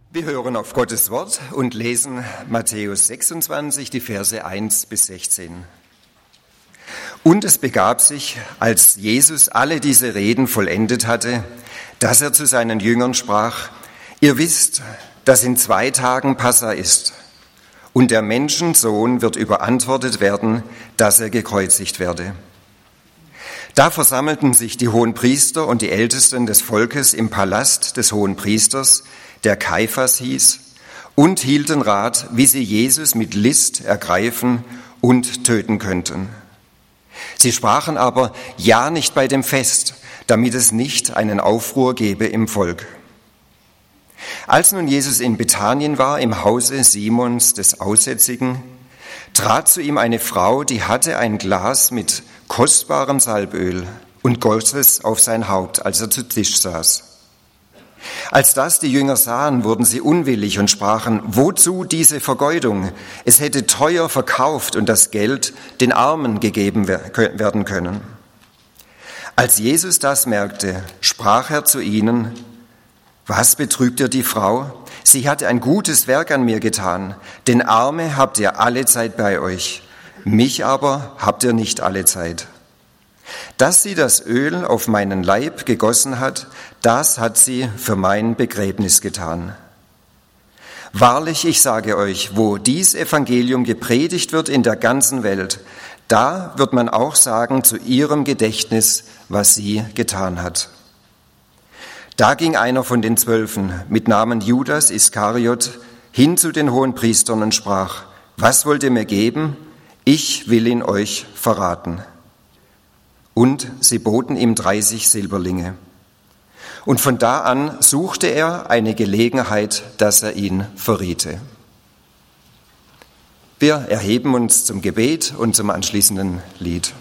Wir hören auf Gottes Wort und lesen Matthäus 26, die Verse 1 bis 16. Und es begab sich, als Jesus alle diese Reden vollendet hatte, dass er zu seinen Jüngern sprach: Ihr wisst, dass in 2 Tagen Passa ist, und der Menschensohn wird überantwortet werden, dass er gekreuzigt werde. Da versammelten sich die Hohenpriester und die Ältesten des Volkes im Palast des Hohenpriesters, der Kaiphas hieß, und hielten Rat, wie sie Jesus mit List ergreifen und töten könnten. Sie sprachen aber: Ja, nicht bei dem Fest, damit es nicht einen Aufruhr gebe im Volk. Als nun Jesus in Bethanien war, im Hause Simons des Aussätzigen, trat zu ihm eine Frau, die hatte ein Glas mit kostbarem Salböl und goss es auf sein Haupt, als er zu Tisch saß. Als das die Jünger sahen, wurden sie unwillig und sprachen: Wozu diese Vergeudung? Es hätte teuer verkauft und das Geld den Armen gegeben werden können. Als Jesus das merkte, sprach er zu ihnen: Was betrübt ihr die Frau? Sie hat ein gutes Werk an mir getan. Den Armen habt ihr alle Zeit bei euch, mich aber habt ihr nicht alle Zeit. Dass sie das Öl auf meinen Leib gegossen hat, das hat sie für mein Begräbnis getan. Wahrlich, ich sage euch, wo dies Evangelium gepredigt wird in der ganzen Welt, da wird man auch sagen zu ihrem Gedächtnis, was sie getan hat. Da ging einer von den 12 mit Namen Judas Iskariot hin zu den Hohenpriestern und sprach: Was wollt ihr mir geben? Ich will ihn euch verraten. Und sie boten ihm 30 Silberlinge. Und von da an suchte er eine Gelegenheit, dass er ihn verriete. Wir erheben uns zum Gebet und zum anschließenden Lied.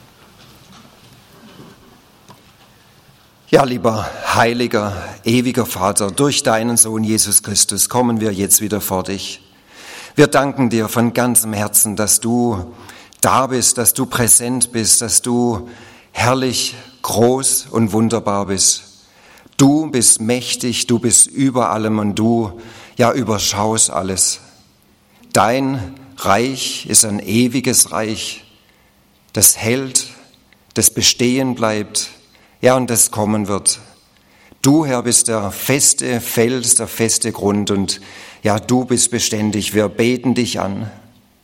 Ja, lieber heiliger, ewiger Vater, durch deinen Sohn Jesus Christus kommen wir jetzt wieder vor dich. Wir danken dir von ganzem Herzen, dass du da bist, dass du präsent bist, dass du herrlich, groß und wunderbar bist. Du bist mächtig, du bist über allem und du, ja, überschaust alles. Dein Reich ist ein ewiges Reich, das hält, das bestehen bleibt, ja, und das kommen wird. Du, Herr, bist der feste Fels, der feste Grund und ja, du bist beständig. Wir beten dich an.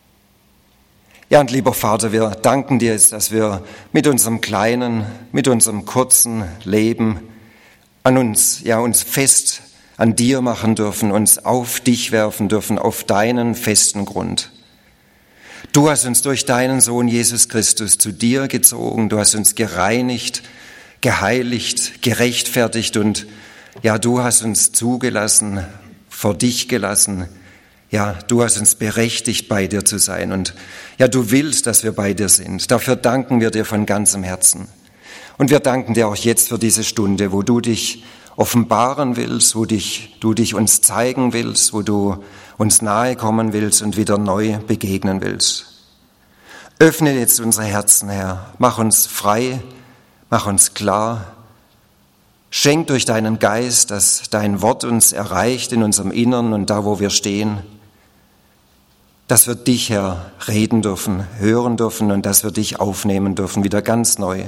Ja, und lieber Vater, wir danken dir jetzt, dass wir mit unserem kleinen, mit unserem kurzen Leben uns fest an dir machen dürfen, uns auf dich werfen dürfen, auf deinen festen Grund. Du hast uns durch deinen Sohn Jesus Christus zu dir gezogen, du hast uns gereinigt, geheiligt, gerechtfertigt und ja, du hast uns zugelassen, vor dich gelassen. Ja, du hast uns berechtigt, bei dir zu sein und ja, du willst, dass wir bei dir sind. Dafür danken wir dir von ganzem Herzen. Und wir danken dir auch jetzt für diese Stunde, wo du dich offenbaren willst, wo du dich uns zeigen willst, wo du uns nahe kommen willst und wieder neu begegnen willst. Öffne jetzt unsere Herzen, Herr. Mach uns frei, mach uns klar. Schenk durch deinen Geist, dass dein Wort uns erreicht in unserem Innern und da, wo wir stehen, dass wir dich, Herr, reden dürfen, hören dürfen und dass wir dich aufnehmen dürfen, wieder ganz neu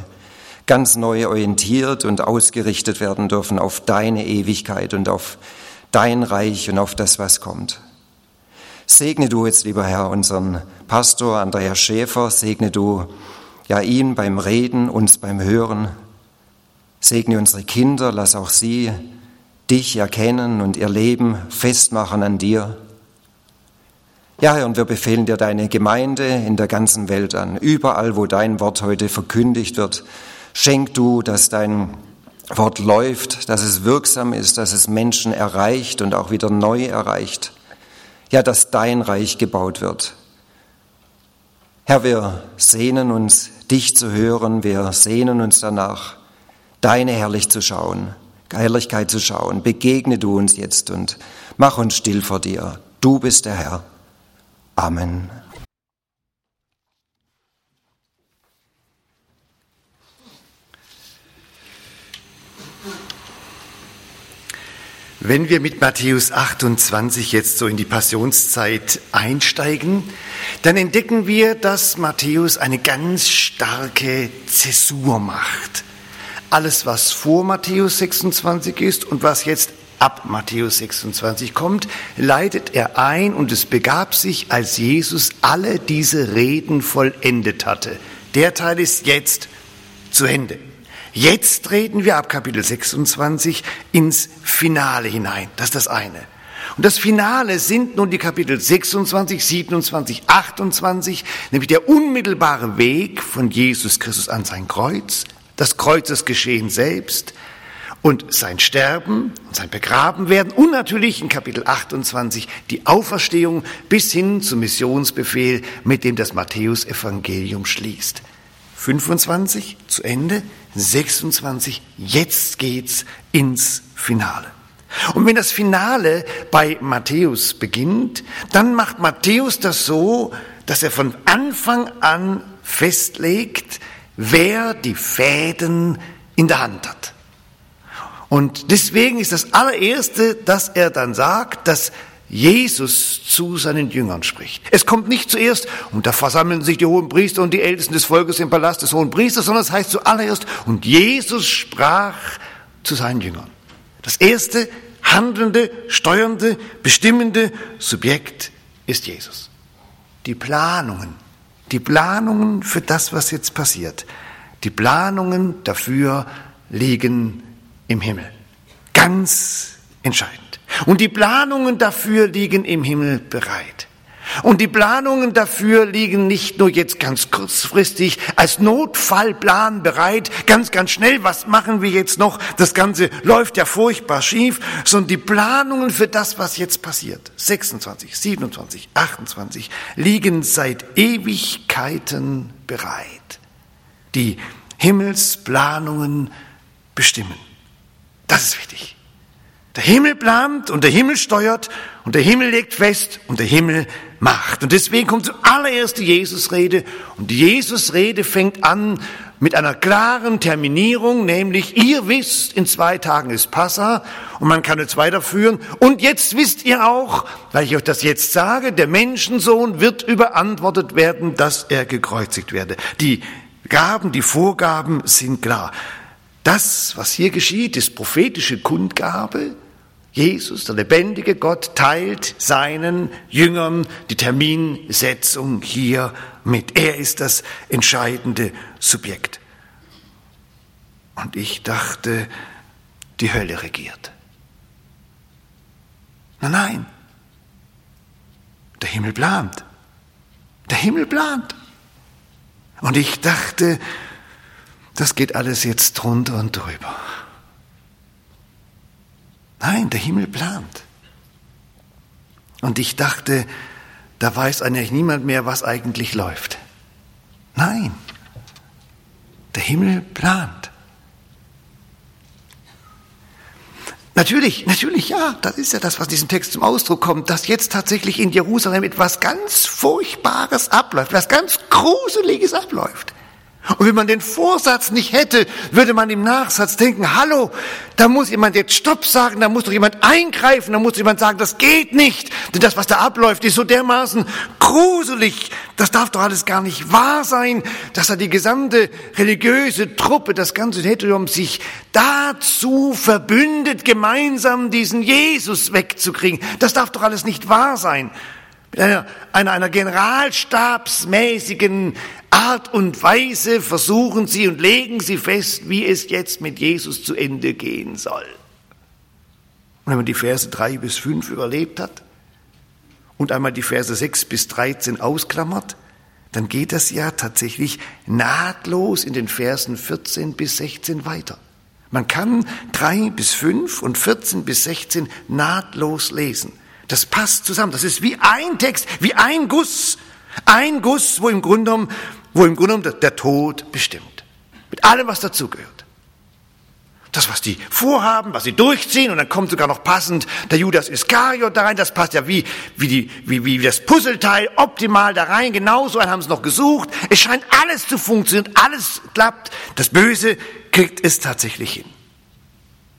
orientiert und ausgerichtet werden dürfen auf deine Ewigkeit und auf dein Reich und auf das, was kommt. Segne du jetzt, lieber Herr, unseren Pastor Andreas Schäfer, segne du ja ihn beim Reden, uns beim Hören. Segne unsere Kinder, lass auch sie dich erkennen und ihr Leben festmachen an dir. Ja, Herr, und wir befehlen dir deine Gemeinde in der ganzen Welt an. Überall, wo dein Wort heute verkündigt wird, schenk du, dass dein Wort läuft, dass es wirksam ist, dass es Menschen erreicht und auch wieder neu erreicht. Ja, dass dein Reich gebaut wird. Herr, wir sehnen uns, dich zu hören, wir sehnen uns danach, deine Herrlichkeit zu schauen. Begegne du uns jetzt und mach uns still vor dir. Du bist der Herr. Amen. Wenn wir mit Matthäus 28 jetzt so in die Passionszeit einsteigen, dann entdecken wir, dass Matthäus eine ganz starke Zäsur macht. Alles, was vor Matthäus 26 ist und was jetzt ab Matthäus 26 kommt, leitet er ein und es begab sich, als Jesus alle diese Reden vollendet hatte. Der Teil ist jetzt zu Ende. Jetzt treten wir ab Kapitel 26 ins Finale hinein. Das ist das eine. Und das Finale sind nun die Kapitel 26, 27, 28, nämlich der unmittelbare Weg von Jesus Christus an sein Kreuz, das Kreuzesgeschehen selbst und sein Sterben und sein Begrabenwerden und natürlich in Kapitel 28 die Auferstehung bis hin zum Missionsbefehl, mit dem das Matthäus-Evangelium schließt. 25 zu Ende, 26, jetzt geht's ins Finale. Und wenn das Finale bei Matthäus beginnt, dann macht Matthäus das so, dass er von Anfang an festlegt, wer die Fäden in der Hand hat. Und deswegen ist das allererste, dass er dann sagt, dass Jesus zu seinen Jüngern spricht. Es kommt nicht zuerst, und da versammeln sich die Hohenpriester und die Ältesten des Volkes im Palast des Hohenpriesters, sondern es heißt zuallererst, und Jesus sprach zu seinen Jüngern. Das erste handelnde, steuernde, bestimmende Subjekt ist Jesus. Die Planungen für das, was jetzt passiert, die Planungen dafür liegen im Himmel. Ganz entscheidend. Und die Planungen dafür liegen im Himmel bereit. Und die Planungen dafür liegen nicht nur jetzt ganz kurzfristig als Notfallplan bereit, ganz schnell, was machen wir jetzt noch? Das Ganze läuft ja furchtbar schief, sondern die Planungen für das, was jetzt passiert, 26, 27, 28, liegen seit Ewigkeiten bereit. Die Himmelsplanungen bestimmen. Das ist wichtig. Der Himmel plant und der Himmel steuert und der Himmel legt fest und der Himmel macht. Und deswegen kommt zuallererst die Jesusrede. Und die Jesusrede fängt an mit einer klaren Terminierung, nämlich ihr wisst, in 2 Tagen ist Passa und man kann jetzt weiterführen. Und jetzt wisst ihr auch, weil ich euch das jetzt sage, der Menschensohn wird überantwortet werden, dass er gekreuzigt werde. Die Gaben, die Vorgaben sind klar. Das, was hier geschieht, ist prophetische Kundgabe. Jesus, der lebendige Gott, teilt seinen Jüngern die Terminsetzung hier mit. Er ist das entscheidende Subjekt. Und ich dachte, die Hölle regiert. Nein, der Himmel plant. Der Himmel plant. Und ich dachte, das geht alles jetzt drunter und drüber. Nein, der Himmel plant. Und ich dachte, da weiß eigentlich niemand mehr, was eigentlich läuft. Nein, der Himmel plant. Natürlich, ja, das ist ja das, was in diesem Text zum Ausdruck kommt, dass jetzt tatsächlich in Jerusalem etwas ganz Furchtbares abläuft, was ganz Gruseliges abläuft. Und wenn man den Vorsatz nicht hätte, würde man im Nachsatz denken, hallo, da muss jemand jetzt Stopp sagen, da muss doch jemand eingreifen, da muss jemand sagen, das geht nicht. Denn das, was da abläuft, ist so dermaßen gruselig. Das darf doch alles gar nicht wahr sein, dass da die gesamte religiöse Truppe, das ganze Territorium sich dazu verbündet, gemeinsam diesen Jesus wegzukriegen. Das darf doch alles nicht wahr sein. Mit einer generalstabsmäßigen Art und Weise versuchen sie und legen sie fest, wie es jetzt mit Jesus zu Ende gehen soll. Und wenn man die Verse 3 bis 5 überlebt hat und einmal die Verse 6 bis 13 ausklammert, dann geht das ja tatsächlich nahtlos in den Versen 14 bis 16 weiter. Man kann 3 bis 5 und 14 bis 16 nahtlos lesen. Das passt zusammen. Das ist wie ein Text, wie ein Guss. Ein Guss, wo im Grunde genommen der Tod bestimmt. Mit allem, was dazugehört. Das, was die vorhaben, was sie durchziehen, und dann kommt sogar noch passend der Judas Iskariot da rein. Das passt ja wie das Puzzleteil optimal da rein. Genauso einen haben sie noch gesucht. Es scheint alles zu funktionieren. Alles klappt. Das Böse kriegt es tatsächlich hin.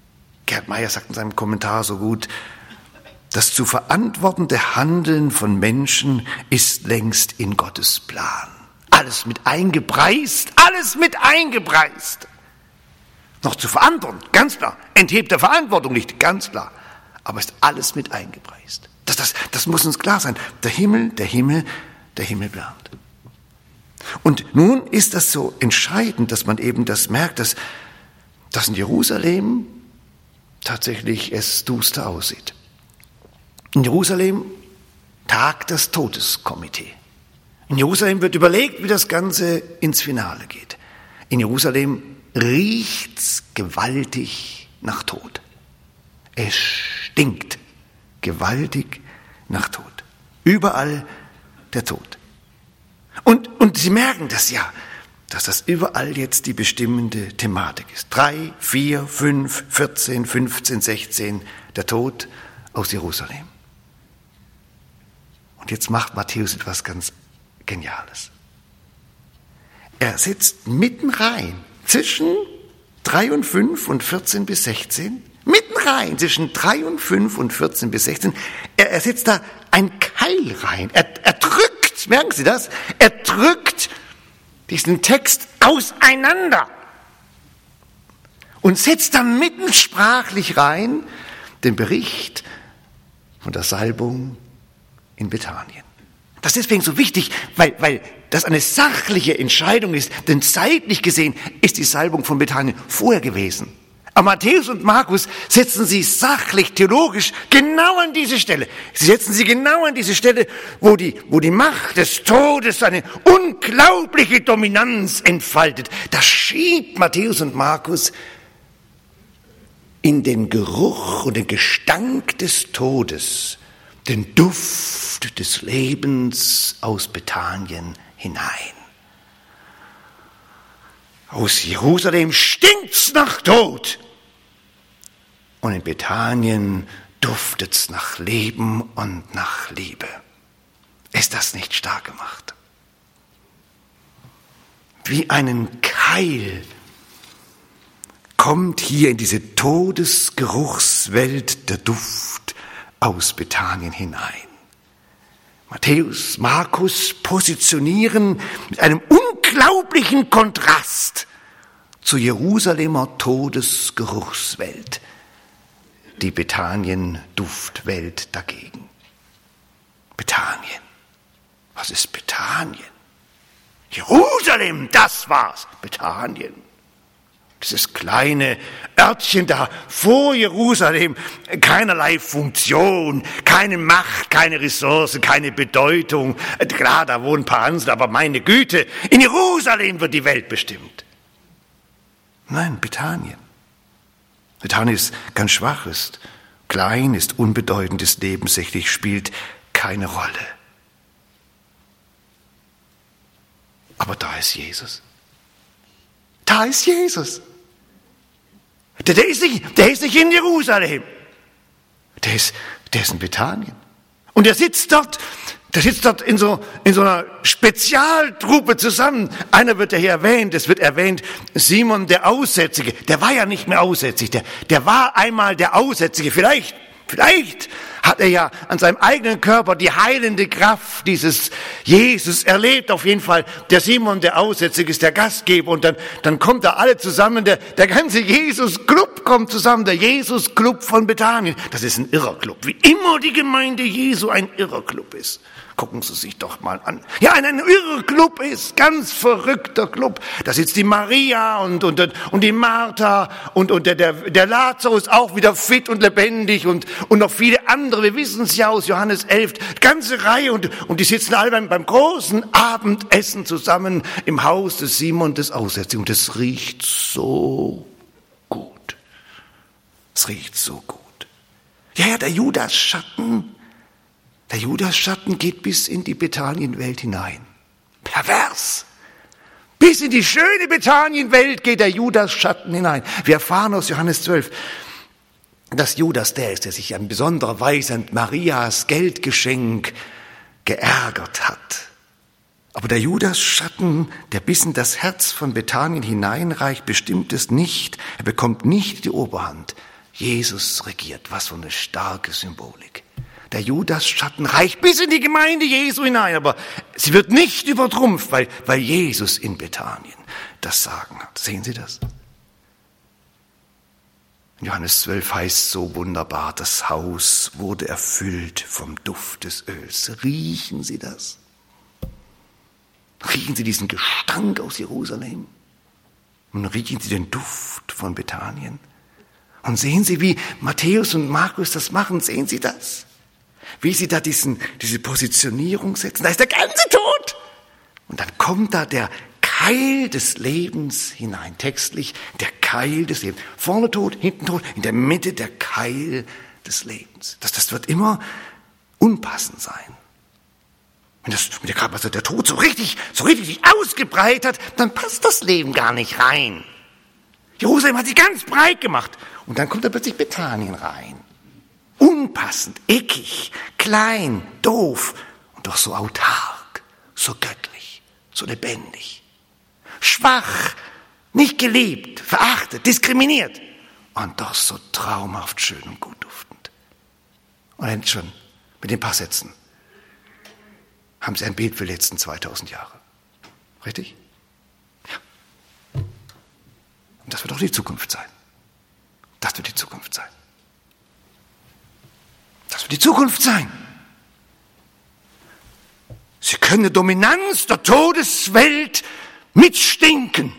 Gerhard Meyer sagt in seinem Kommentar so gut, das zu verantwortende Handeln von Menschen ist längst in Gottes Plan. Alles mit eingepreist, alles mit eingepreist. Noch zu verantworten, ganz klar. Enthebt der Verantwortung nicht, ganz klar. Aber ist alles mit eingepreist. Das muss uns klar sein. Der Himmel plant. Und nun ist das so entscheidend, dass man eben das merkt, dass in Jerusalem tatsächlich es duster aussieht. In Jerusalem tagt das Todeskomitee. In Jerusalem wird überlegt, wie das Ganze ins Finale geht. In Jerusalem riecht's gewaltig nach Tod. Es stinkt gewaltig nach Tod. Überall der Tod. Und Sie merken das ja, dass das überall jetzt die bestimmende Thematik ist. 3, 4, 5, 14, 15, 16, der Tod aus Jerusalem. Und jetzt macht Matthäus etwas ganz Geniales. Er setzt mitten rein, zwischen 3 und 5 und 14 bis 16, mitten rein, zwischen 3 und 5 und 14 bis 16, er setzt da ein Keil rein. Er drückt, merken Sie das? Er drückt diesen Text auseinander und setzt da mitten sprachlich rein den Bericht von der Salbung in Bethanien. Das ist deswegen so wichtig, weil das eine sachliche Entscheidung ist, denn zeitlich gesehen ist die Salbung von Bethanien vorher gewesen. Aber Matthäus und Markus setzen sie sachlich, theologisch genau an diese Stelle. Sie setzen sie genau an diese Stelle, wo die Macht des Todes eine unglaubliche Dominanz entfaltet. Da schiebt Matthäus und Markus in den Geruch und den Gestank des Todes den Duft des Lebens aus Bethanien hinein. Aus Jerusalem stinkt's nach Tod. Und in Bethanien duftet's nach Leben und nach Liebe. Ist das nicht stark gemacht? Wie einen Keil kommt hier in diese Todesgeruchswelt der Duft aus Bethanien hinein. Matthäus, Markus positionieren mit einem unglaublichen Kontrast zur Jerusalemer Todesgeruchswelt, die Bethanien-Duftwelt dagegen. Bethanien. Was ist Bethanien? Jerusalem, das war's. Bethanien. Dieses kleine Örtchen da vor Jerusalem, keinerlei Funktion, keine Macht, keine Ressource, keine Bedeutung. Klar, da wohnen ein paar Hansel, aber meine Güte, in Jerusalem wird die Welt bestimmt. Nein, Bethanien. Bethanien ist ganz schwach, ist klein, ist unbedeutend, ist nebensächlich, spielt keine Rolle. Aber da ist Jesus. Da ist Jesus. Der ist nicht in Jerusalem. Der ist in Bethanien. Und der sitzt dort in so einer Spezialtruppe zusammen. Einer wird ja hier erwähnt, es wird erwähnt, Simon der Aussätzige. Der war ja nicht mehr aussätzig, der war einmal der Aussätzige. Vielleicht hat er ja an seinem eigenen Körper die heilende Kraft dieses Jesus erlebt. Auf jeden Fall, der Simon, der Aussätzige, ist der Gastgeber. Und dann kommt da alle zusammen, der ganze Jesus-Club kommt zusammen, der Jesus-Club von Bethanien. Das ist ein irrer Club, wie immer die Gemeinde Jesu ein irrer Club ist. Gucken Sie sich doch mal an. Ja, ein irrer Club ist, ganz verrückter Club. Da sitzt die Maria und die Martha und der Lazarus auch wieder fit und lebendig und noch viele andere. Wir wissen es ja aus Johannes 11. Ganze Reihe und die sitzen alle beim großen Abendessen zusammen im Haus des Simon des Aussätzigen. Und es riecht so gut. Es riecht so gut. Ja, der Judas-Schatten geht bis in die Bethanienwelt hinein. Pervers. Bis in die schöne Bethanienwelt geht der Judas-Schatten hinein. Wir erfahren aus Johannes 12, dass Judas der ist, der sich in besonderer Weise an Marias Geldgeschenk geärgert hat. Aber der Judas-Schatten, der bis in das Herz von Bethanien hineinreicht, bestimmt es nicht. Er bekommt nicht die Oberhand. Jesus regiert. Was für eine starke Symbolik. Der Judas-Schatten reicht bis in die Gemeinde Jesu hinein, aber sie wird nicht übertrumpft, weil Jesus in Bethanien das Sagen hat. Sehen Sie das? In Johannes 12 heißt so wunderbar, das Haus wurde erfüllt vom Duft des Öls. Riechen Sie das? Riechen Sie diesen Gestank aus Jerusalem? Und riechen Sie den Duft von Bethanien? Und sehen Sie, wie Matthäus und Markus das machen? Sehen Sie das? Wie sie da diese Positionierung setzen. Da ist der ganze Tod. Und dann kommt da der Keil des Lebens hinein. Textlich der Keil des Lebens. Vorne Tod, hinten Tod, in der Mitte der Keil des Lebens. Das wird immer unpassend sein. Wenn der Tod so richtig sich ausgebreitet hat, dann passt das Leben gar nicht rein. Jerusalem hat sich ganz breit gemacht. Und dann kommt da plötzlich Bethanien rein. Unpassend, eckig, klein, doof und doch so autark, so göttlich, so lebendig. Schwach, nicht geliebt, verachtet, diskriminiert und doch so traumhaft schön und gut duftend. Und dann schon mit den paar Sätzen haben Sie ein Bild für die letzten 2000 Jahre. Richtig? Ja. Und das wird auch die Zukunft sein. Das wird die Zukunft sein. Das wird die Zukunft sein. Sie können die Dominanz der Todeswelt mitstinken.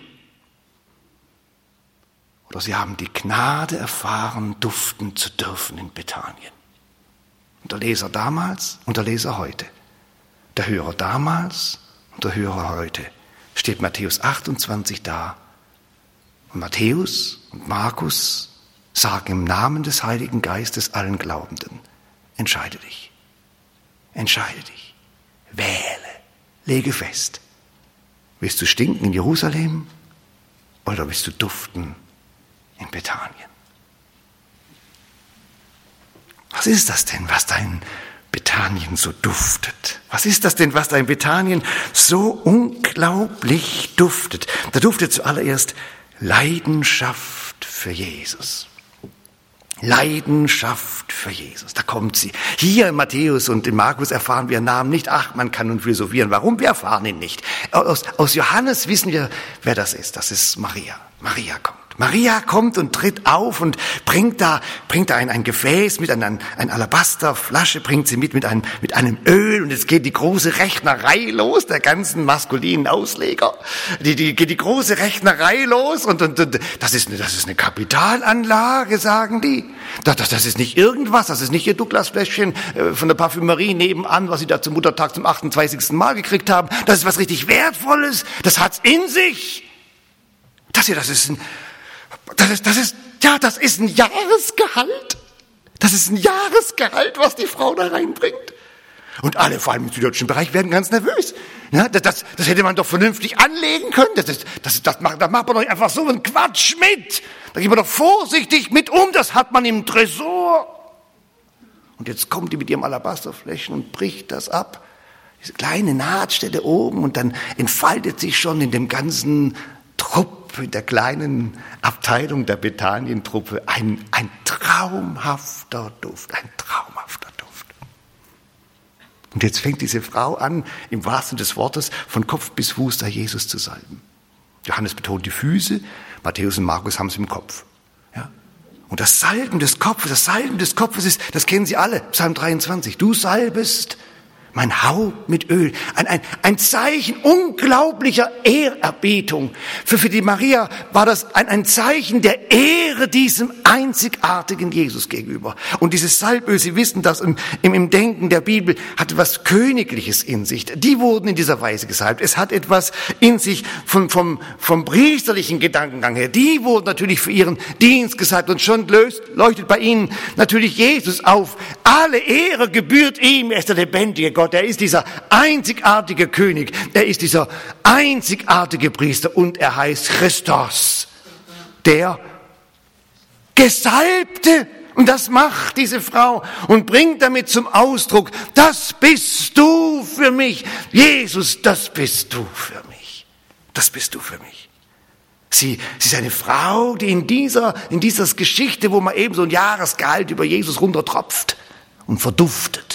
Oder Sie haben die Gnade erfahren, duften zu dürfen in Bethanien. Und der Leser damals und der Leser heute. Der Hörer damals und der Hörer heute. Steht Matthäus 28 da. Und Matthäus und Markus sagen im Namen des Heiligen Geistes allen Glaubenden: Entscheide dich. Entscheide dich. Wähle. Lege fest. Willst du stinken in Jerusalem oder willst du duften in Bethanien? Was ist das denn, was da in Bethanien so duftet? Was ist das denn, was da in Bethanien so unglaublich duftet? Da duftet zuallererst Leidenschaft für Jesus. Leidenschaft für Jesus, da kommt sie. Hier in Matthäus und in Markus erfahren wir Namen nicht. Ach, man kann nun philosophieren. Warum? Wir erfahren ihn nicht. Aus Johannes wissen wir, wer das ist. Das ist Maria. Maria kommt und tritt auf und bringt da ein Gefäß mit einer Alabasterflasche, bringt sie mit einem Öl, und jetzt geht die große Rechnerei los, der ganzen maskulinen Ausleger. Geht die große Rechnerei los und das ist eine Kapitalanlage, sagen die. Das ist nicht irgendwas, das ist nicht ihr Douglas-Fläschchen von der Parfümerie nebenan, was sie da zum Muttertag zum 28. Mal gekriegt haben. Das ist was richtig Wertvolles, das hat's in sich. Das ist ein Jahresgehalt. Das ist ein Jahresgehalt, was die Frau da reinbringt. Und alle, vor allem im süddeutschen Bereich, werden ganz nervös. Ja, das hätte man doch vernünftig anlegen können. Da macht man doch einfach so einen Quatsch mit. Da geht man doch vorsichtig mit um. Das hat man im Tresor. Und jetzt kommt die mit ihrem Alabasterfläschchen und bricht das ab. Diese kleine Nahtstelle oben, und dann entfaltet sich schon in dem ganzen Trupp, in der kleinen Abteilung der Bethanien-Truppe ein traumhafter Duft, Und jetzt fängt diese Frau an, im wahrsten des Wortes, von Kopf bis Fuß da Jesus zu salben. Johannes betont die Füße, Matthäus und Markus haben es im Kopf. Ja? Und das Salben des Kopfes ist, das kennen Sie alle, Psalm 23. Du salbest mein Haupt mit Öl. Ein Zeichen unglaublicher Ehrerbietung. Für die Maria war das ein Zeichen der Ehre diesem einzigartigen Jesus gegenüber. Und dieses Salböl, Sie wissen das, im Denken der Bibel, hat etwas Königliches in sich. Die wurden in dieser Weise gesalbt. Es hat etwas in sich vom priesterlichen Gedankengang her. Die wurden natürlich für ihren Dienst gesalbt. Und schon leuchtet bei ihnen natürlich Jesus auf. Alle Ehre gebührt ihm. Er ist der lebendige Gott. Er ist dieser einzigartige König. Er ist dieser einzigartige Priester. Und er heißt Christus, der Gesalbte. Und das macht diese Frau und bringt damit zum Ausdruck: Das bist du für mich. Jesus, das bist du für mich. Das bist du für mich. Sie ist eine Frau, die in dieser Geschichte, wo man eben so ein Jahresgehalt über Jesus runtertropft und verduftet.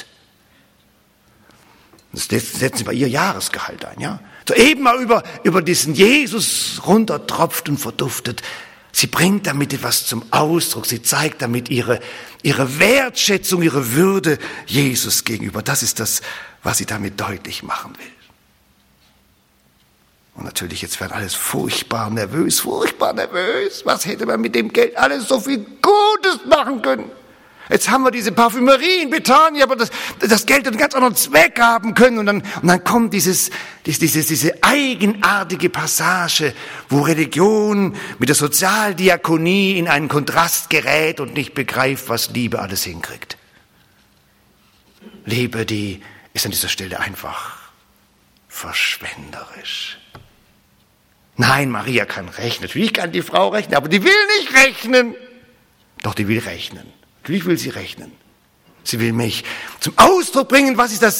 Das setzen Sie mal Ihr Jahresgehalt ein, ja? So eben mal über diesen Jesus runtertropft und verduftet. Sie bringt damit etwas zum Ausdruck. Sie zeigt damit ihre Wertschätzung, ihre Würde Jesus gegenüber. Das ist das, was sie damit deutlich machen will. Und natürlich, jetzt werden alles furchtbar nervös. Was hätte man mit dem Geld alles so viel Gutes machen können? Jetzt haben wir diese Parfümerie in Bethanien, aber das Geld hat einen ganz anderen Zweck haben können. Und dann kommt diese eigenartige Passage, wo Religion mit der Sozialdiakonie in einen Kontrast gerät und nicht begreift, was Liebe alles hinkriegt. Liebe, die ist an dieser Stelle einfach verschwenderisch. Nein, Maria kann rechnen. Natürlich kann die Frau rechnen, aber die will nicht rechnen. Doch, die will rechnen. Natürlich will sie rechnen. Sie will mich zum Ausdruck bringen, was ist das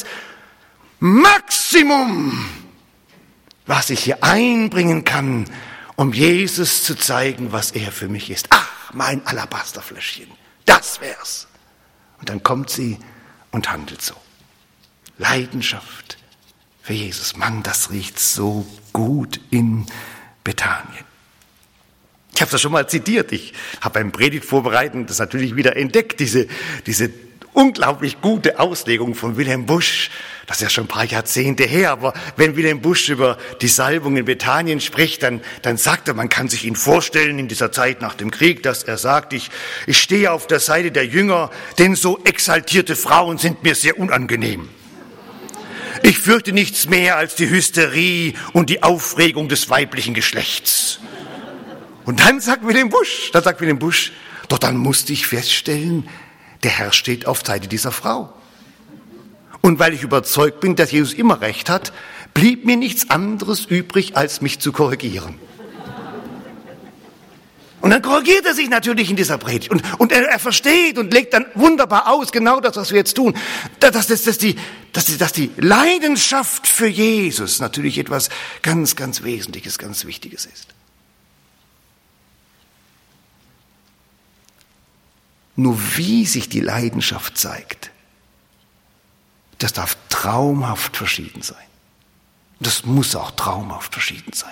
Maximum, was ich hier einbringen kann, um Jesus zu zeigen, was er für mich ist. Ach, mein Alabasterfläschchen, das wär's. Und dann kommt sie und handelt so. Leidenschaft für Jesus. Mann, das riecht so gut in Bethanien. Ich habe das schon mal zitiert. Ich habe beim Predigt vorbereiten das natürlich wieder entdeckt, diese unglaublich gute Auslegung von Wilhelm Busch. Das ist ja schon ein paar Jahrzehnte her, aber wenn Wilhelm Busch über die Salbung in Bethanien spricht, dann sagt er, man kann sich ihn vorstellen in dieser Zeit nach dem Krieg, dass er sagt, ich stehe auf der Seite der Jünger, denn so exaltierte Frauen sind mir sehr unangenehm. Ich fürchte nichts mehr als die Hysterie und die Aufregung des weiblichen Geschlechts. Und dann sagt Wilhelm Busch, doch dann musste ich feststellen, der Herr steht auf Seite dieser Frau. Und weil ich überzeugt bin, dass Jesus immer recht hat, blieb mir nichts anderes übrig, als mich zu korrigieren. Und dann korrigiert er sich natürlich in dieser Predigt. Und er versteht und legt dann wunderbar aus, genau das, was wir jetzt tun. Dass die Leidenschaft für Jesus natürlich etwas ganz, ganz Wesentliches, ganz Wichtiges ist. Nur wie sich die Leidenschaft zeigt, das darf traumhaft verschieden sein. Das muss auch traumhaft verschieden sein.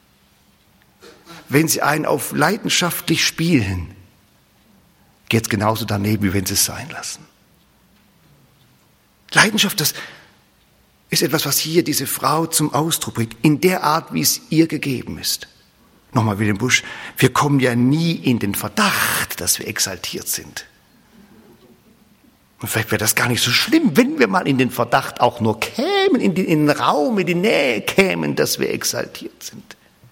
Wenn Sie einen auf leidenschaftlich spielen, geht es genauso daneben, wie wenn Sie es sein lassen. Leidenschaft, das ist etwas, was hier diese Frau zum Ausdruck bringt, in der Art, wie es ihr gegeben ist. Nochmal Wilhelm Busch, wir kommen ja nie in den Verdacht, dass wir exaltiert sind. Und vielleicht wäre das gar nicht so schlimm, wenn wir mal in den Verdacht auch nur kämen, in den Raum, in die Nähe kämen, dass wir exaltiert sind.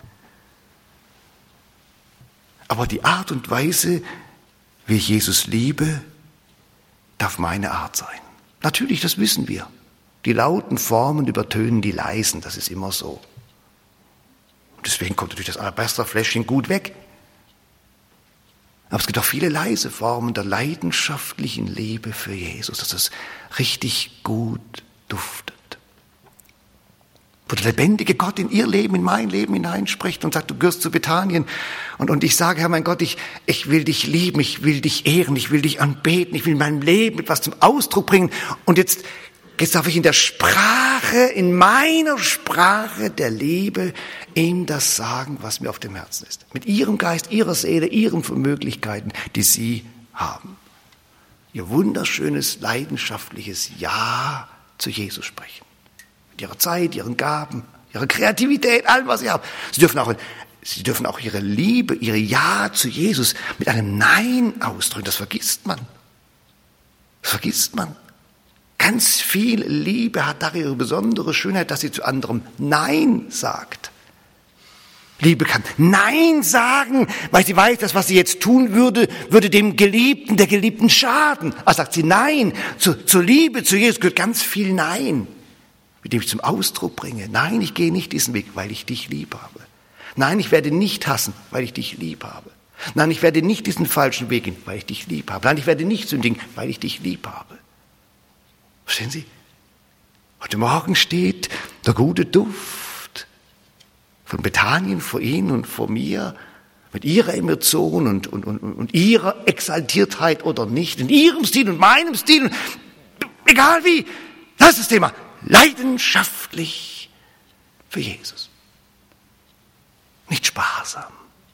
Aber die Art und Weise, wie ich Jesus liebe, darf meine Art sein. Natürlich, das wissen wir. Die lauten Formen übertönen die leisen, das ist immer so. Deswegen kommt natürlich das Alabasterfläschchen gut weg. Aber es gibt auch viele leise Formen der leidenschaftlichen Liebe für Jesus, dass es richtig gut duftet. Wo der lebendige Gott in ihr Leben, in mein Leben hineinspricht und sagt, du gehörst zu Bethanien. Und ich sage, Herr mein Gott, ich will dich lieben, ich will dich ehren, ich will dich anbeten, ich will in meinem Leben etwas zum Ausdruck bringen. Und jetzt darf ich in meiner Sprache der Liebe ihm das sagen, was mir auf dem Herzen ist. Mit ihrem Geist, ihrer Seele, ihren Möglichkeiten, die sie haben. Ihr wunderschönes, leidenschaftliches Ja zu Jesus sprechen. Mit ihrer Zeit, ihren Gaben, ihrer Kreativität, allem, was sie haben. Sie dürfen auch ihre Liebe, ihr Ja zu Jesus mit einem Nein ausdrücken. Das vergisst man. Ganz viel Liebe hat darin ihre besondere Schönheit, dass sie zu anderem Nein sagt. Liebe kann Nein sagen, weil sie weiß, dass was sie jetzt tun würde dem Geliebten, der Geliebten schaden. Also sagt sie Nein. Zur Liebe zu Jesus gehört ganz viel Nein, mit dem ich zum Ausdruck bringe. Nein, ich gehe nicht diesen Weg, weil ich dich lieb habe. Nein, ich werde nicht hassen, weil ich dich lieb habe. Nein, ich werde nicht diesen falschen Weg gehen, weil ich dich lieb habe. Nein, ich werde nicht sündigen, weil ich dich lieb habe. Verstehen Sie? Heute Morgen steht der gute Duft von Bethanien vor Ihnen und vor mir, mit Ihrer Emotion und Ihrer Exaltiertheit oder nicht, in Ihrem Stil und meinem Stil, egal wie, das ist das Thema, leidenschaftlich für Jesus. Nicht sparsam,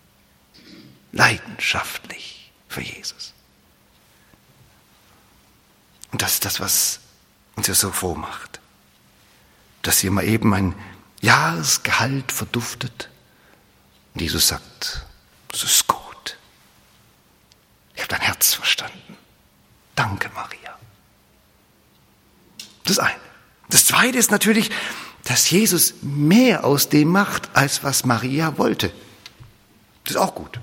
leidenschaftlich für Jesus. Und das ist das, was uns ja so froh macht, dass hier mal eben ein Jahresgehalt verduftet. Und Jesus sagt, das ist gut. Ich habe dein Herz verstanden. Danke, Maria. Das eine. Das zweite ist natürlich, dass Jesus mehr aus dem macht, als was Maria wollte. Das ist auch gut.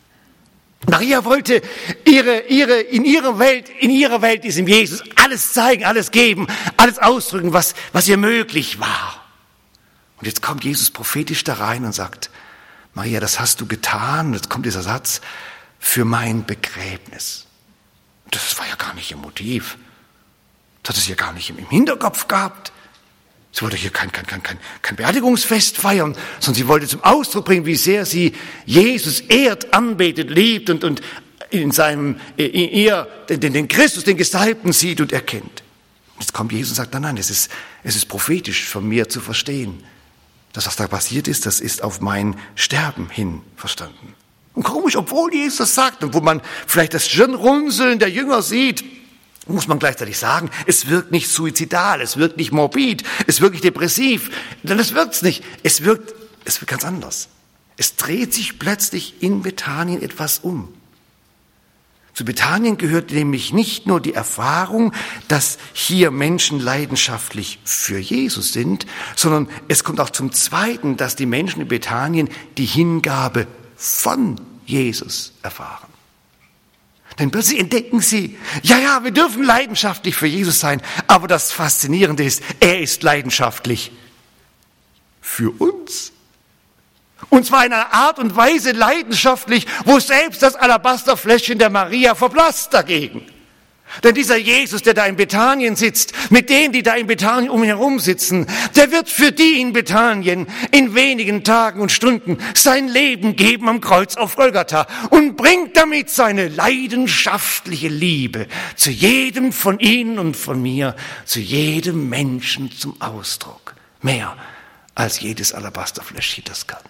Maria wollte in ihrer Welt diesem Jesus alles zeigen, alles geben, alles ausdrücken, was ihr möglich war. Und jetzt kommt Jesus prophetisch da rein und sagt, Maria, das hast du getan, und jetzt kommt dieser Satz, für mein Begräbnis. Das war ja gar nicht ihr Motiv. Das hat es ja gar nicht im Hinterkopf gehabt. Sie wollte hier kein Beerdigungsfest feiern, sondern sie wollte zum Ausdruck bringen, wie sehr sie Jesus ehrt, anbetet, liebt und in ihr den Christus, den Gesalbten sieht und erkennt. Jetzt kommt Jesus und sagt, nein, es ist prophetisch von mir zu verstehen. Das, was da passiert ist, das ist auf mein Sterben hin verstanden. Und komisch, obwohl Jesus das sagt und wo man vielleicht das Stirnrunzeln der Jünger sieht, muss man gleichzeitig sagen, es wirkt nicht suizidal, es wirkt nicht morbid, es wirkt nicht depressiv, denn es wirkt's nicht. Es wirkt ganz anders. Es dreht sich plötzlich in Bethanien etwas um. Zu Bethanien gehört nämlich nicht nur die Erfahrung, dass hier Menschen leidenschaftlich für Jesus sind, sondern es kommt auch zum Zweiten, dass die Menschen in Bethanien die Hingabe von Jesus erfahren. Denn plötzlich entdecken sie, ja, wir dürfen leidenschaftlich für Jesus sein, aber das Faszinierende ist, er ist leidenschaftlich für uns. Und zwar in einer Art und Weise leidenschaftlich, wo selbst das Alabasterfläschchen der Maria verblasst dagegen. Denn dieser Jesus, der da in Bethanien sitzt, mit denen, die da in Bethanien um ihn herum sitzen, der wird für die in Bethanien in wenigen Tagen und Stunden sein Leben geben am Kreuz auf Golgatha und bringt damit seine leidenschaftliche Liebe zu jedem von Ihnen und von mir, zu jedem Menschen zum Ausdruck. Mehr als jedes Alabasterfläschchen das kann.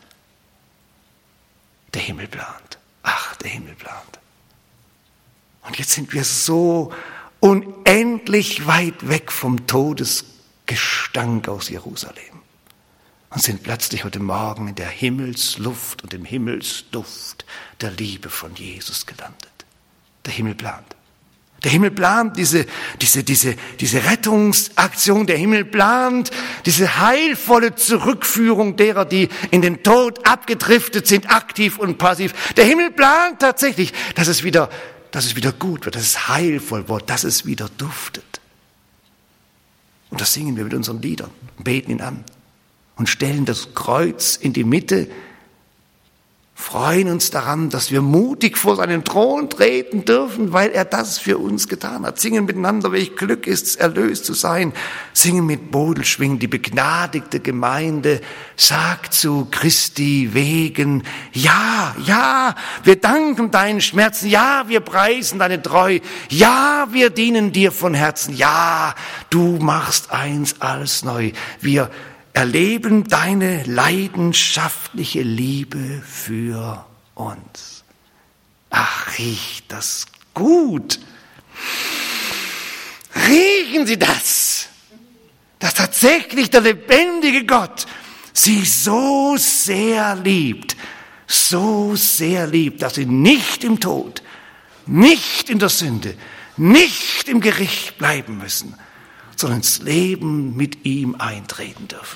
Der Himmel plant. Ach, der Himmel plant. Und jetzt sind wir so unendlich weit weg vom Todesgestank aus Jerusalem und sind plötzlich heute Morgen in der Himmelsluft und im Himmelsduft der Liebe von Jesus gelandet. Der Himmel plant. Der Himmel plant diese Rettungsaktion, der Himmel plant diese heilvolle Zurückführung derer, die in den Tod abgedriftet sind, aktiv und passiv. Der Himmel plant tatsächlich, dass es wieder gut wird, dass es heilvoll wird, dass es wieder duftet. Und das singen wir mit unseren Liedern, beten ihn an und stellen das Kreuz in die Mitte, freuen uns daran, dass wir mutig vor seinen Thron treten dürfen, weil er das für uns getan hat. Singen miteinander, welch Glück ist's, erlöst zu sein. Singen mit Bodelschwingen, die begnadigte Gemeinde sagt zu Christi wegen, ja, wir danken deinen Schmerzen, ja, wir preisen deine Treu, ja, wir dienen dir von Herzen, ja, du machst eins alles neu. Wir erleben deine leidenschaftliche Liebe für uns. Ach, riecht das gut. Riechen Sie das? Dass tatsächlich der lebendige Gott sie so sehr liebt, dass sie nicht im Tod, nicht in der Sünde, nicht im Gericht bleiben müssen, sondern ins Leben mit ihm eintreten dürfen.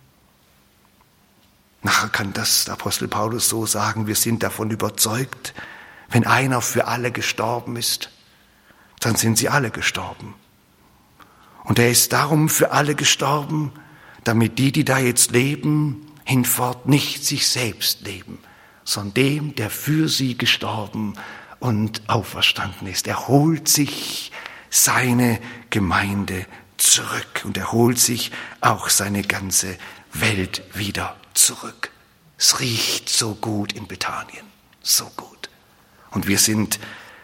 Nachher kann das der Apostel Paulus so sagen, wir sind davon überzeugt, wenn einer für alle gestorben ist, dann sind sie alle gestorben. Und er ist darum für alle gestorben, damit die da jetzt leben, hinfort nicht sich selbst leben, sondern dem, der für sie gestorben und auferstanden ist. Er holt sich seine Gemeinde zurück und er holt sich auch seine ganze Welt wieder zurück. Es riecht so gut in Bethanien, so gut. Und wir sind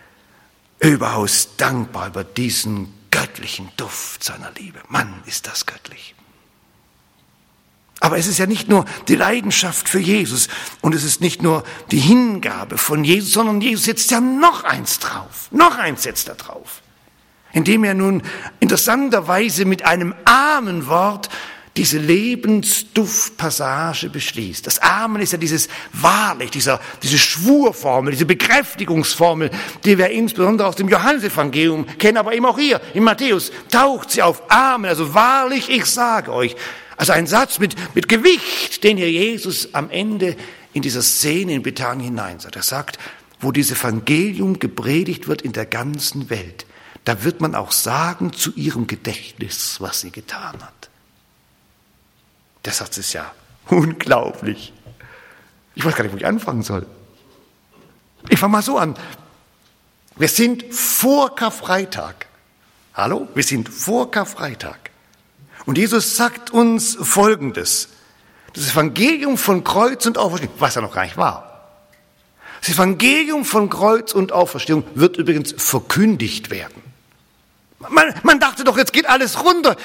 überaus dankbar über diesen göttlichen Duft seiner Liebe. Mann, ist das göttlich. Aber es ist ja nicht nur die Leidenschaft für Jesus und es ist nicht nur die Hingabe von Jesus, sondern Jesus setzt ja noch eins drauf. Noch eins setzt er drauf. Indem er nun interessanterweise mit einem Amenwort diese Lebensduftpassage beschließt. Das Amen ist ja dieses wahrlich, diese Schwurformel, diese Bekräftigungsformel, die wir insbesondere aus dem Johannesevangelium kennen, aber eben auch hier in Matthäus taucht sie auf. Amen, also wahrlich, ich sage euch. Also ein Satz mit Gewicht, den hier Jesus am Ende in dieser Szene in Bethanien hineinsagt. Er sagt, wo dieses Evangelium gepredigt wird in der ganzen Welt, da wird man auch sagen zu ihrem Gedächtnis, was sie getan hat. Der Satz ist ja unglaublich. Ich weiß gar nicht, wo ich anfangen soll. Ich fange mal so an. Wir sind vor Karfreitag. Hallo? Wir sind vor Karfreitag. Und Jesus sagt uns Folgendes. Das Evangelium von Kreuz und Auferstehung, was ja noch gar nicht war. Das Evangelium von Kreuz und Auferstehung wird übrigens verkündigt werden. Man dachte doch, jetzt geht alles runter.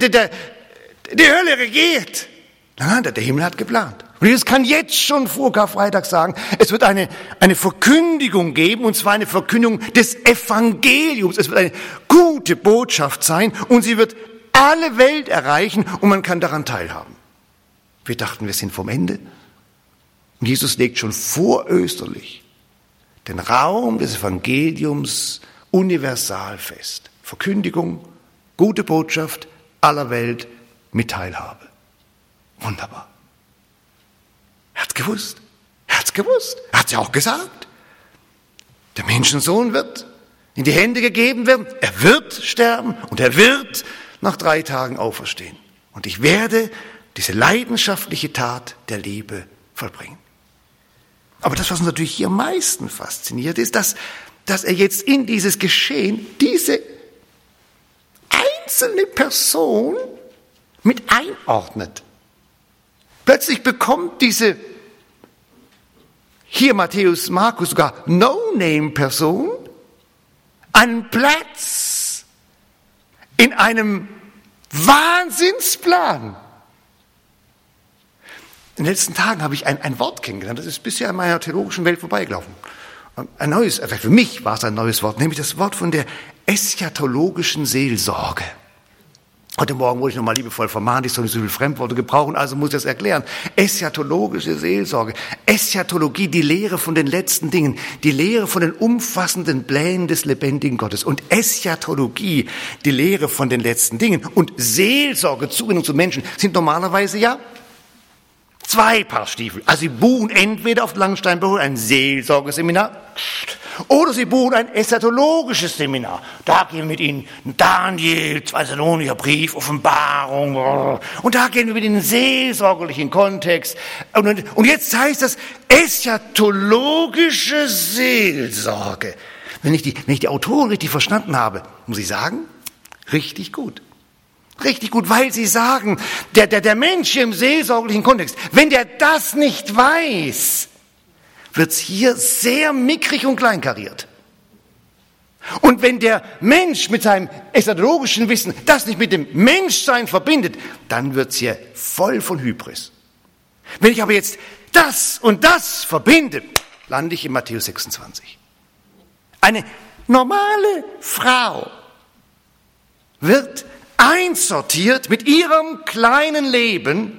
Die Hölle regiert. Nein, der Himmel hat geplant. Und Jesus kann jetzt schon vor Karfreitag sagen, es wird eine Verkündigung geben, und zwar eine Verkündigung des Evangeliums. Es wird eine gute Botschaft sein und sie wird alle Welt erreichen und man kann daran teilhaben. Wir dachten, wir sind vom Ende. Und Jesus legt schon vorösterlich den Raum des Evangeliums universal fest. Verkündigung, gute Botschaft aller Welt mit Teilhabe. Wunderbar. Er hat's gewusst. Er hat's gewusst. Er hat's ja auch gesagt. Der Menschensohn wird in die Hände gegeben werden. Er wird sterben und er wird nach 3 Tagen auferstehen. Und ich werde diese leidenschaftliche Tat der Liebe vollbringen. Aber das, was uns natürlich hier am meisten fasziniert, ist, dass er jetzt in dieses Geschehen diese einzelne Person mit einordnet. Plötzlich bekommt diese, hier Matthäus, Markus, sogar No-Name-Person einen Platz in einem Wahnsinnsplan. In den letzten Tagen habe ich ein Wort kennengelernt, das ist bisher in meiner theologischen Welt vorbeigelaufen. Ein neues, für mich war es ein neues Wort, nämlich das Wort von der eschatologischen Seelsorge. Heute Morgen wurde ich nochmal liebevoll vermahnt, ich soll nicht so viele Fremdworte gebrauchen, also muss ich das erklären. Eschatologische Seelsorge. Eschatologie, die Lehre von den letzten Dingen, die Lehre von den umfassenden Plänen des lebendigen Gottes. Und Eschatologie, die Lehre von den letzten Dingen. Und Seelsorge, Zuwendung zu Menschen, sind normalerweise ja 2 Paar Stiefel. Also sie buchen entweder auf Langsteinbüro ein Seelsorgeseminar oder sie buchen ein eschatologisches Seminar. Da gehen wir mit ihnen Daniel, 2 Thessalonicher Brief, Offenbarung. Und da gehen wir mit ihnen in den seelsorgerlichen Kontext. Und jetzt heißt das eschatologische Seelsorge. Wenn ich die Autoren richtig verstanden habe, muss ich sagen, richtig gut. Richtig gut, weil sie sagen, der Mensch hier im seelsorgerlichen Kontext, wenn der das nicht weiß, wird's hier sehr mickrig und kleinkariert. Und wenn der Mensch mit seinem eschatologischen Wissen das nicht mit dem Menschsein verbindet, dann wird's hier voll von Hybris. Wenn ich aber jetzt das und das verbinde, lande ich in Matthäus 26. Eine normale Frau wird einsortiert mit ihrem kleinen Leben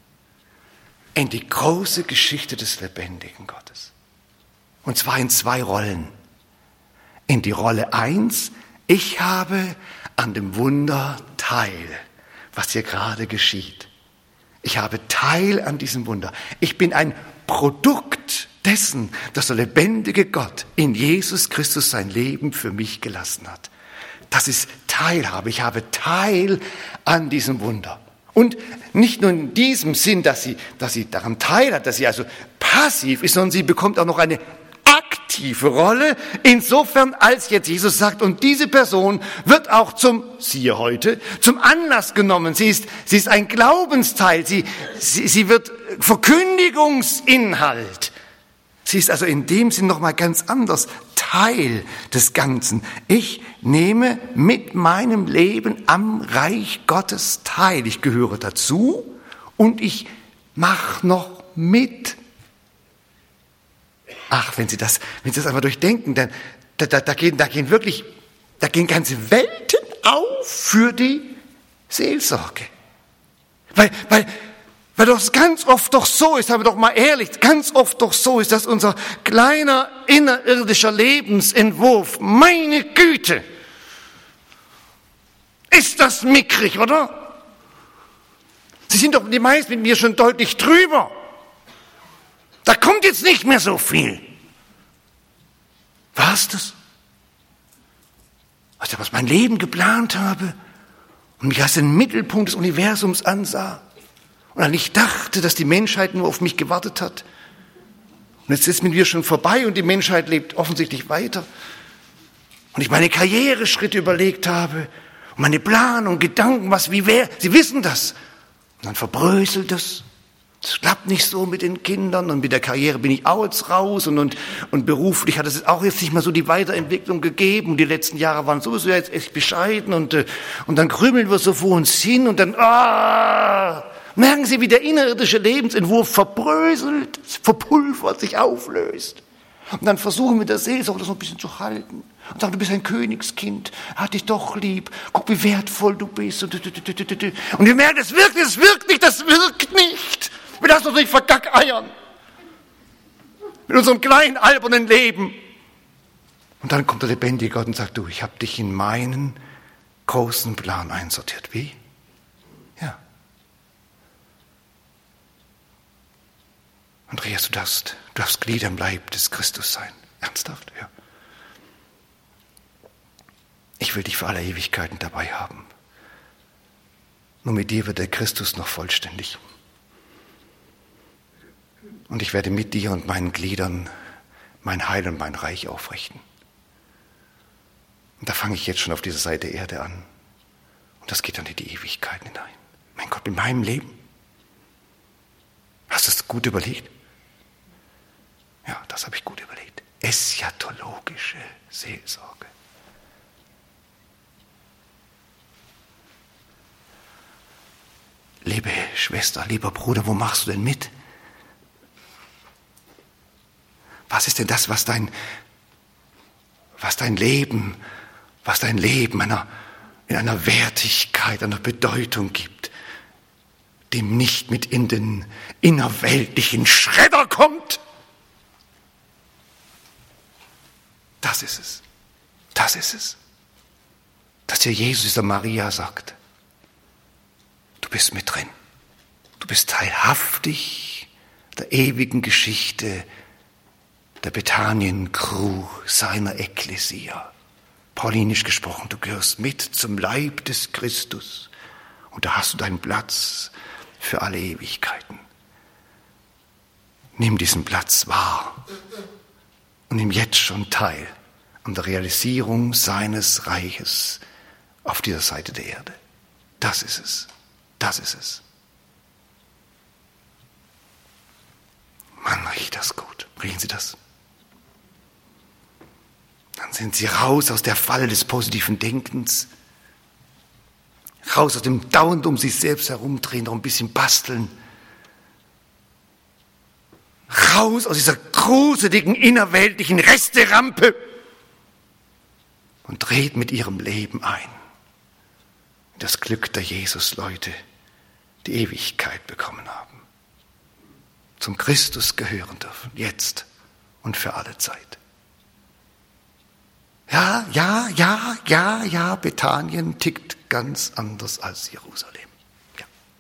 in die große Geschichte des lebendigen Gottes. Und zwar in 2 Rollen. In die Rolle 1, ich habe an dem Wunder teil, was hier gerade geschieht. Ich habe Teil an diesem Wunder. Ich bin ein Produkt dessen, dass der lebendige Gott in Jesus Christus sein Leben für mich gelassen hat. Das ist Teilhabe. Ich habe Teil an diesem Wunder. Und nicht nur in diesem Sinn, dass sie daran teilhat, dass sie also passiv ist, sondern sie bekommt auch noch eine aktive Rolle, insofern als jetzt Jesus sagt, und diese Person wird auch zum Anlass genommen. Sie ist ein Glaubensteil. Sie wird Verkündigungsinhalt. Sie ist also in dem Sinn nochmal ganz anders Teil des Ganzen. Ich nehme mit meinem Leben am Reich Gottes teil. Ich gehöre dazu und ich mache noch mit. Ach, wenn Sie das einmal durchdenken, dann da gehen ganze Welten auf für die Seelsorge. Weil das ganz oft doch so ist, sagen wir doch mal ehrlich, ganz oft doch so ist, dass unser kleiner innerirdischer Lebensentwurf, meine Güte, ist das mickrig, oder? Sie sind doch die meisten mit mir schon deutlich drüber. Da kommt jetzt nicht mehr so viel. War's das? Als ich mein Leben geplant habe und mich als den Mittelpunkt des Universums ansah und dann ich dachte, dass die Menschheit nur auf mich gewartet hat. Und jetzt ist es mit mir schon vorbei und die Menschheit lebt offensichtlich weiter. Und ich meine Karriereschritte überlegt habe und meine Pläne und Gedanken, was wie wäre. Sie wissen das. Und dann verbröselt es. Es klappt nicht so mit den Kindern und mit der Karriere bin ich auch jetzt raus und beruflich hat es auch jetzt nicht mehr so die Weiterentwicklung gegeben. Die letzten Jahre waren sowieso jetzt echt bescheiden und dann krümeln wir so vor uns hin und dann, merken Sie, wie der innerirdische Lebensentwurf verbröselt, verpulvert, sich auflöst. Und dann versuchen wir der Seelsorge das noch ein bisschen zu halten. Und sagen, du bist ein Königskind, hat dich doch lieb, guck, wie wertvoll du bist. Und wir merken, das wirkt nicht. Wir lassen uns nicht vergackeiern. Mit unserem kleinen, albernen Leben. Und dann kommt der lebendige Gott und sagt, du, ich habe dich in meinen großen Plan einsortiert. Wie? Ja. Andreas, du darfst Glied am Leib des Christus sein. Ernsthaft? Ja. Ich will dich für alle Ewigkeiten dabei haben. Nur mit dir wird der Christus noch vollständig. Und ich werde mit dir und meinen Gliedern mein Heil und mein Reich aufrichten. Und da fange ich jetzt schon auf dieser Seite Erde an. Und das geht dann in die Ewigkeiten hinein. Mein Gott, in meinem Leben. Hast du es gut überlegt? Ja, das habe ich gut überlegt. Eschatologische Seelsorge. Liebe Schwester, lieber Bruder, wo machst du denn mit? Was ist denn das, was dein Leben in einer Wertigkeit, einer Bedeutung gibt, dem nicht mit in den innerweltlichen Schredder kommt? Das ist es. Dass dir Jesus der Maria sagt, du bist mit drin. Du bist teilhaftig der ewigen Geschichte der Bethanien-Crew, seiner Ekklesia. Paulinisch gesprochen, du gehörst mit zum Leib des Christus und da hast du deinen Platz für alle Ewigkeiten. Nimm diesen Platz wahr und nimm jetzt schon teil an der Realisierung seines Reiches auf dieser Seite der Erde. Das ist es. Mann, riecht das gut. Riechen Sie das? Dann sind Sie raus aus der Falle des positiven Denkens, raus aus dem dauernd um sich selbst herumdrehen, noch ein bisschen basteln, raus aus dieser gruseligen innerweltlichen Resterampe und dreht mit Ihrem Leben ein in das Glück der Jesus-Leute, die Ewigkeit bekommen haben, zum Christus gehören dürfen, jetzt und für alle Zeit. Ja, Bethanien tickt ganz anders als Jerusalem. Ja.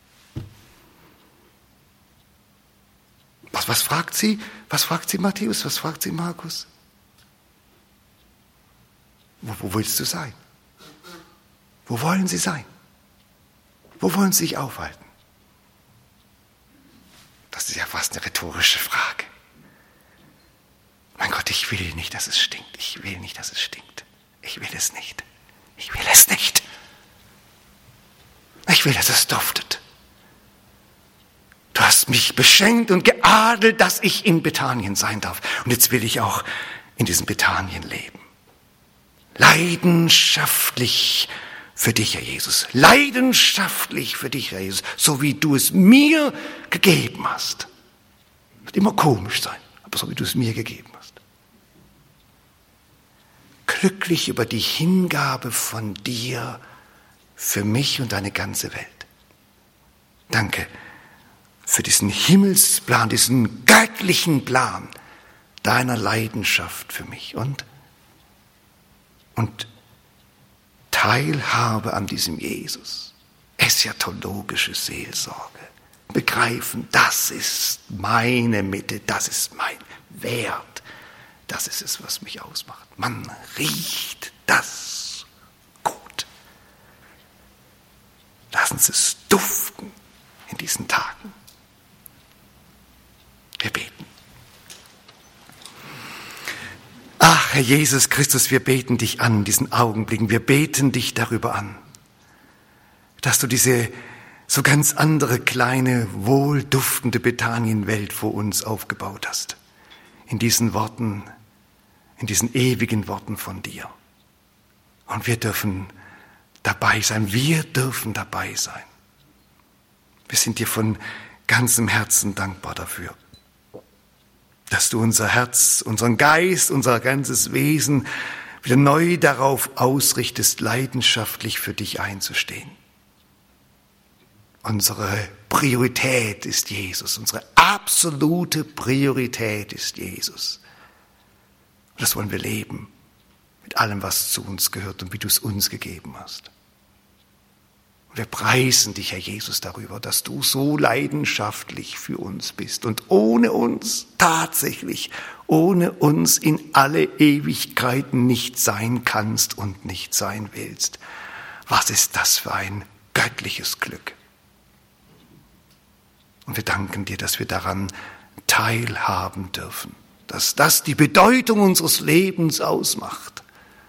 Was fragt sie? Was fragt sie Matthäus? Was fragt sie Markus? Wo willst du sein? Wo wollen sie sein? Wo wollen sie sich aufhalten? Das ist ja fast eine rhetorische Frage. Mein Gott, ich will nicht, dass es stinkt. Ich will nicht, dass es stinkt. Ich will es nicht. Ich will es nicht. Ich will, dass es duftet. Du hast hast mich beschenkt und geadelt, dass ich in Bethanien sein darf. Und jetzt will ich auch in diesem Bethanien leben. Leidenschaftlich für dich, Herr Jesus. Leidenschaftlich für dich, Herr Jesus. So wie du es mir gegeben hast. Wird immer komisch sein, aber so wie du es mir gegeben hast. Glücklich über die Hingabe von dir für mich und deine ganze Welt. Danke für diesen Himmelsplan, diesen göttlichen Plan deiner Leidenschaft für mich und Teilhabe an diesem Jesus. Eschatologische Seelsorge. Begreifen, das ist meine Mitte, das ist mein Wert. Das ist es, was mich ausmacht. Man riecht das gut. Lassen Sie es duften in diesen Tagen. Wir beten. Ach, Herr Jesus Christus, wir beten dich an in diesen Augenblicken. Wir beten dich darüber an, dass du diese so ganz andere, kleine, wohlduftende Bethanienwelt vor uns aufgebaut hast. In diesen Worten, in diesen ewigen Worten von dir. Und wir dürfen dabei sein. Wir dürfen dabei sein. Wir sind dir von ganzem Herzen dankbar dafür, dass du unser Herz, unseren Geist, unser ganzes Wesen wieder neu darauf ausrichtest, leidenschaftlich für dich einzustehen. Unsere Priorität ist Jesus. Unsere absolute Priorität ist Jesus. Und das wollen wir leben, mit allem, was zu uns gehört und wie du es uns gegeben hast. Und wir preisen dich, Herr Jesus, darüber, dass du so leidenschaftlich für uns bist und ohne uns, tatsächlich, ohne uns in alle Ewigkeiten nicht sein kannst und nicht sein willst. Was ist das für ein göttliches Glück? Und wir danken dir, dass wir daran teilhaben dürfen, dass das die Bedeutung unseres Lebens ausmacht.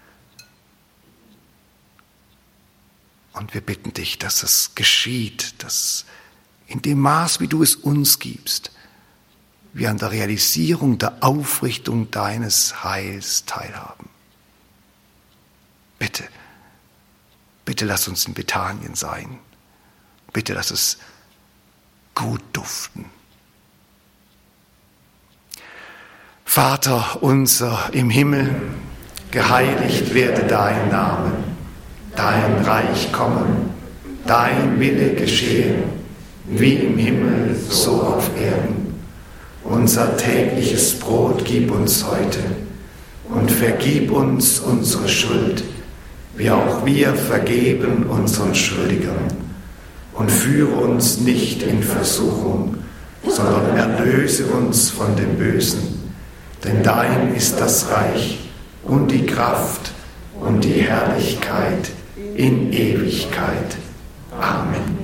Und wir bitten dich, dass es geschieht, dass in dem Maß, wie du es uns gibst, wir an der Realisierung der Aufrichtung deines Heils teilhaben. Bitte, bitte lass uns in Bethanien sein. Bitte lass es gut duften. Vater unser im Himmel, geheiligt werde dein Name, dein Reich komme, dein Wille geschehe, wie im Himmel, so auf Erden. Unser tägliches Brot gib uns heute und vergib uns unsere Schuld, wie auch wir vergeben unseren Schuldigern. Und führe uns nicht in Versuchung, sondern erlöse uns von dem Bösen. Denn dein ist das Reich und die Kraft und die Herrlichkeit in Ewigkeit. Amen.